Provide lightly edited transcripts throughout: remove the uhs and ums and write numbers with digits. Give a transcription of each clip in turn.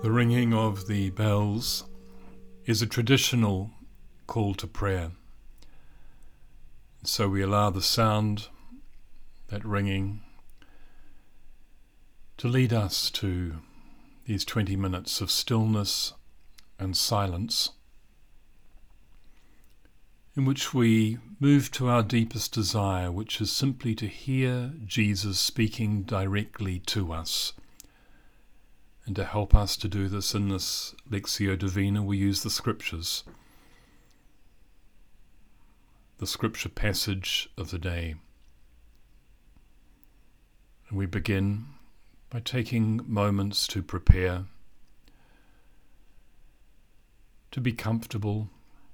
The ringing of the bells is a traditional call to prayer. So we allow the sound, that ringing, to lead us to these 20 minutes of stillness and silence, in which we move to our deepest desire, which is simply to hear Jesus speaking directly to us. And to help us to do this in this Lectio Divina, we use the Scriptures, the Scripture passage of the day. And we begin by taking moments to prepare, to be comfortable,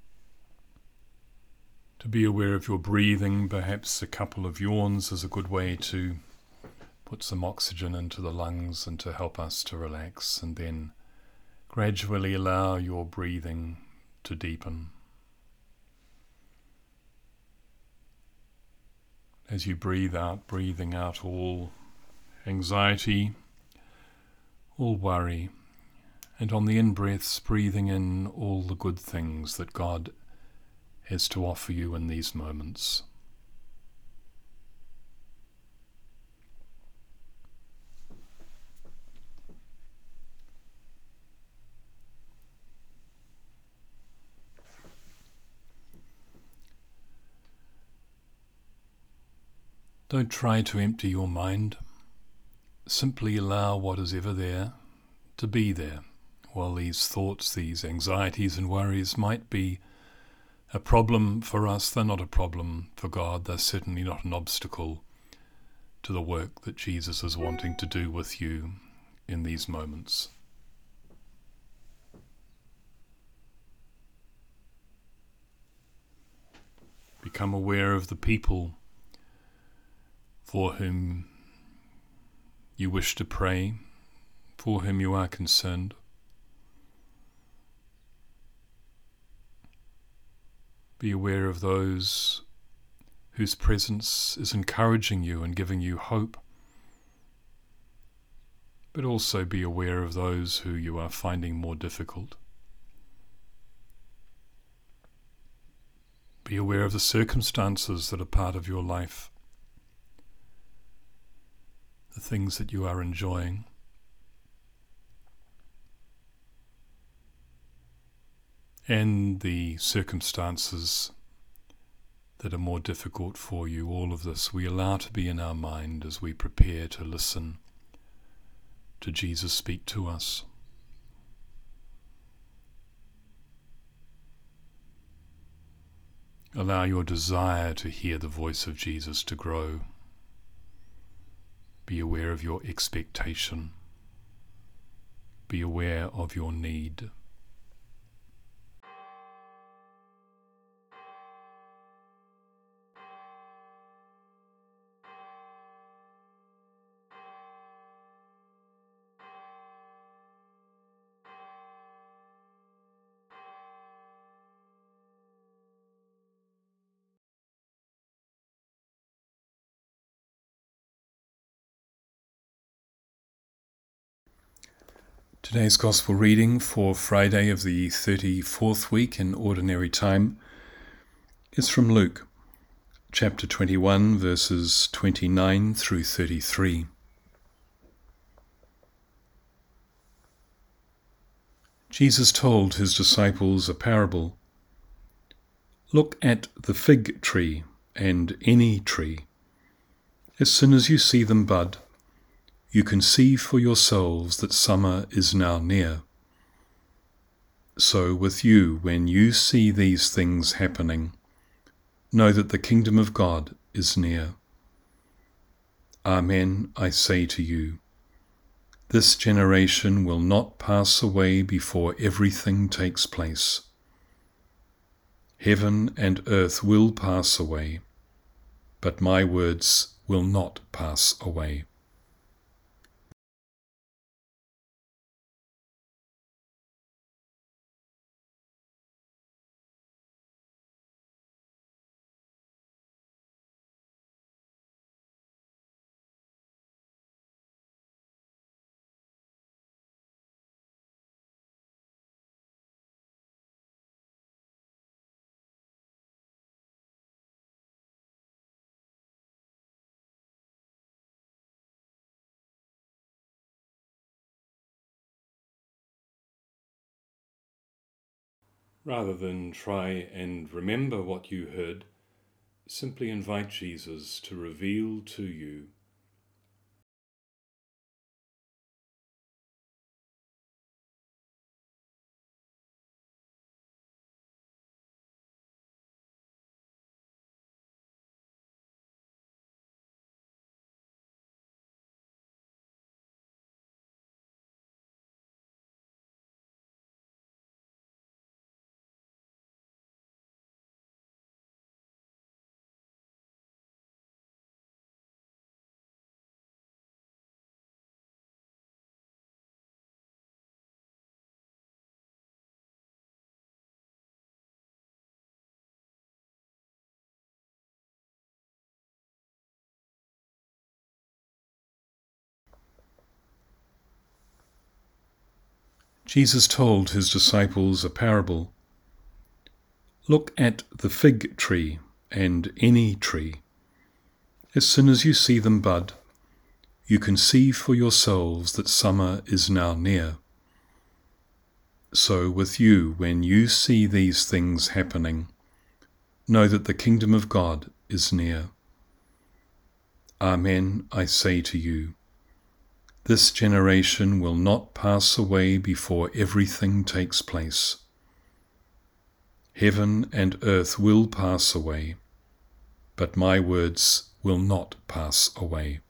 to be aware of your breathing. Perhaps a couple of yawns is a good way to put some oxygen into the lungs and to help us to relax, and then gradually allow your breathing to deepen. As you breathe out, breathing out all anxiety, all worry, and on the in-breaths, breathing in all the good things that God has to offer you in these moments. Don't try to empty your mind. Simply allow what is ever there to be there. While these thoughts, these anxieties and worries might be a problem for us, they're not a problem for God. They're certainly not an obstacle to the work that Jesus is wanting to do with you in these moments. Become aware of the people for whom you wish to pray, for whom you are concerned. Be aware of those whose presence is encouraging you and giving you hope, but also be aware of those who you are finding more difficult. Be aware of the circumstances that are part of your life, the things that you are enjoying. And the circumstances that are more difficult for you. All of this we allow to be in our mind as we prepare to listen to Jesus speak to us. Allow your desire to hear the voice of Jesus to grow. Be aware of your expectation. Be aware of your need. Today's Gospel reading for Friday of the 34th week in Ordinary Time is from Luke, chapter 21, verses 29 through 33. Jesus told his disciples a parable. Look at the fig tree and any tree. As soon as you see them bud, you can see for yourselves that summer is now near. So with you, when you see these things happening, know that the kingdom of God is near. Amen, I say to you, this generation will not pass away before everything takes place. Heaven and earth will pass away, but my words will not pass away. Rather than try and remember what you heard, simply invite Jesus to reveal to you. Jesus told his disciples a parable. Look at the fig tree and any tree. As soon as you see them bud, you can see for yourselves that summer is now near. So with you, when you see these things happening, know that the kingdom of God is near. Amen, I say to you, this generation will not pass away before everything takes place. Heaven and earth will pass away, but my words will not pass away.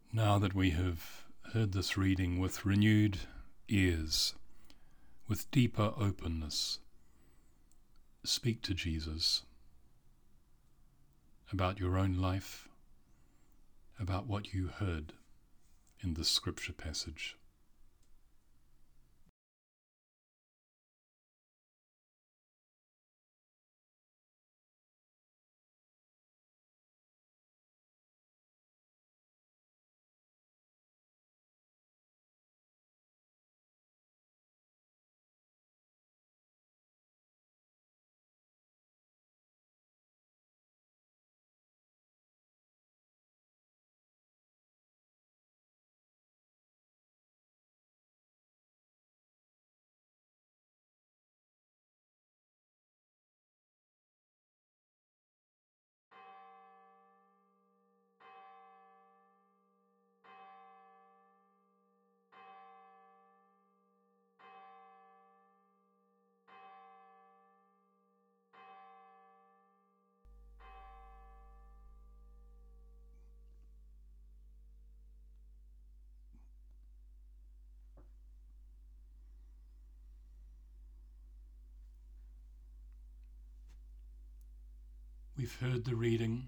Now that we have heard this reading with renewed ears, with deeper openness, speak to Jesus about your own life, about what you heard in this scripture passage. We've heard the reading,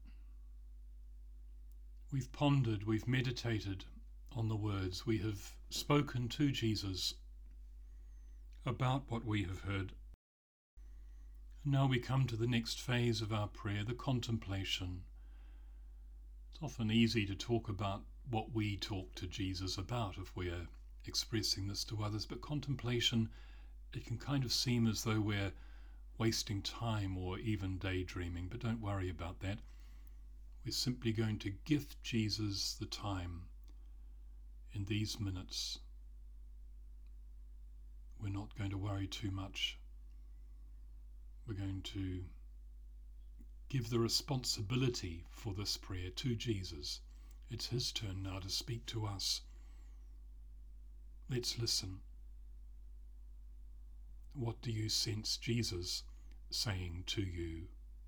we've pondered, we've meditated on the words, we have spoken to Jesus about what we have heard. And now we come to the next phase of our prayer, the contemplation. It's often easy to talk about what we talk to Jesus about if we're expressing this to others, but contemplation, it can kind of seem as though we're wasting time or even daydreaming, but don't worry about that. We're simply going to gift Jesus the time in these minutes. We're not going to worry too much. We're going to give the responsibility for this prayer to Jesus. It's his turn now to speak to us. Let's listen. What do you sense Jesus saying to you?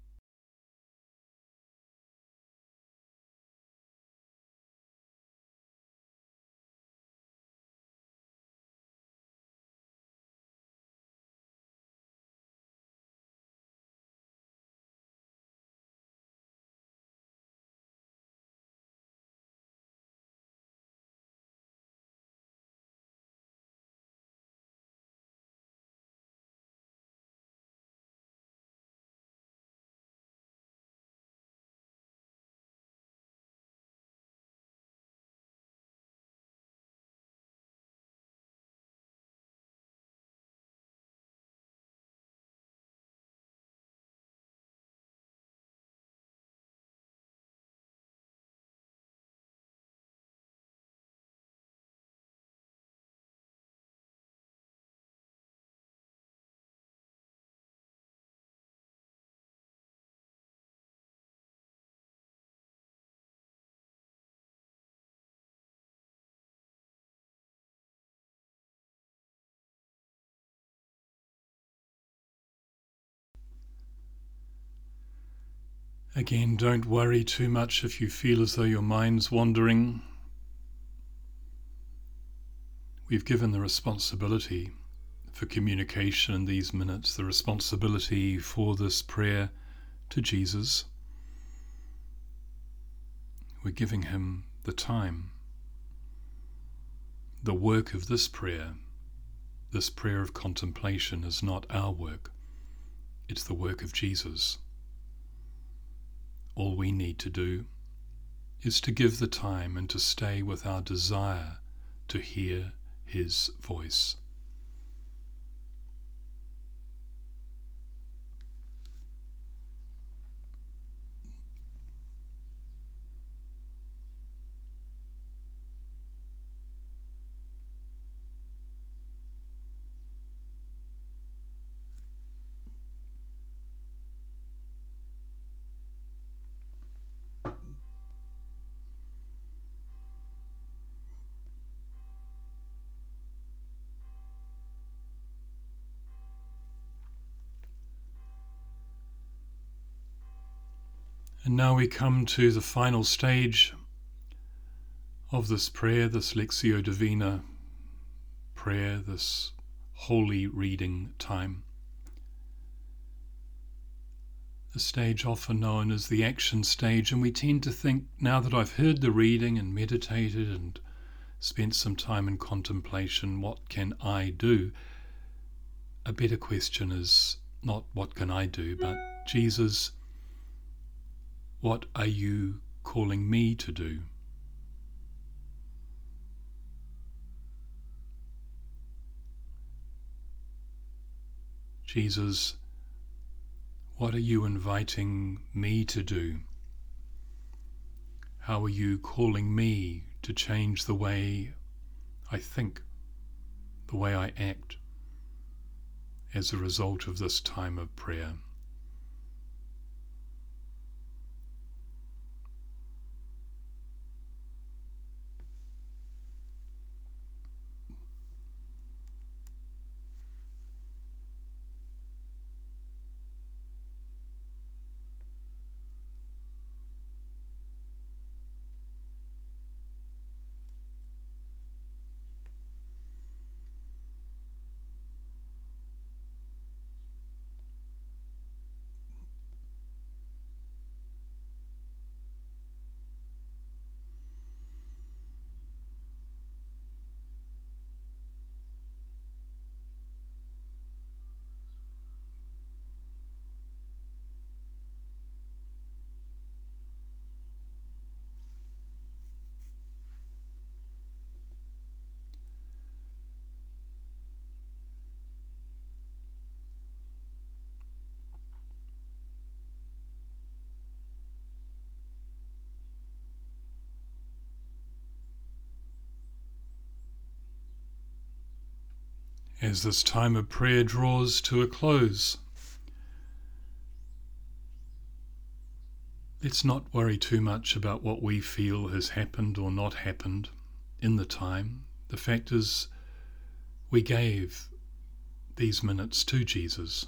Again, don't worry too much if you feel as though your mind's wandering. We've given the responsibility for communication in these minutes, the responsibility for this prayer to Jesus. We're giving him the time. The work of this prayer of contemplation, is not our work. It's the work of Jesus. All we need to do is to give the time and to stay with our desire to hear his voice. And now we come to the final stage of this prayer, this Lectio Divina prayer, this holy reading time. The stage often known as the action stage, and we tend to think, now that I've heard the reading and meditated and spent some time in contemplation, what can I do? A better question is not what can I do, but Jesus, what are you calling me to do? Jesus, what are you inviting me to do? How are you calling me to change the way I think, the way I act, as a result of this time of prayer? As this time of prayer draws to a close, let's not worry too much about what we feel has happened or not happened in the time. The fact is, we gave these minutes to Jesus.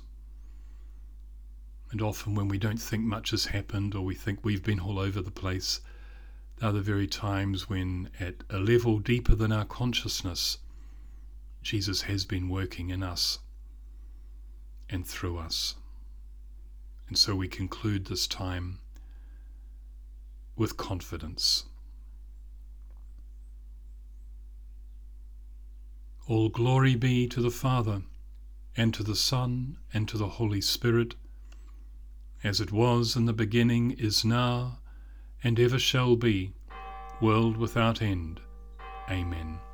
And often when we don't think much has happened, or we think we've been all over the place, they're the very times when, at a level deeper than our consciousness, Jesus has been working in us and through us. And so we conclude this time with confidence. All glory be to the Father, and to the Son, and to the Holy Spirit, as it was in the beginning, is now, and ever shall be, world without end. Amen.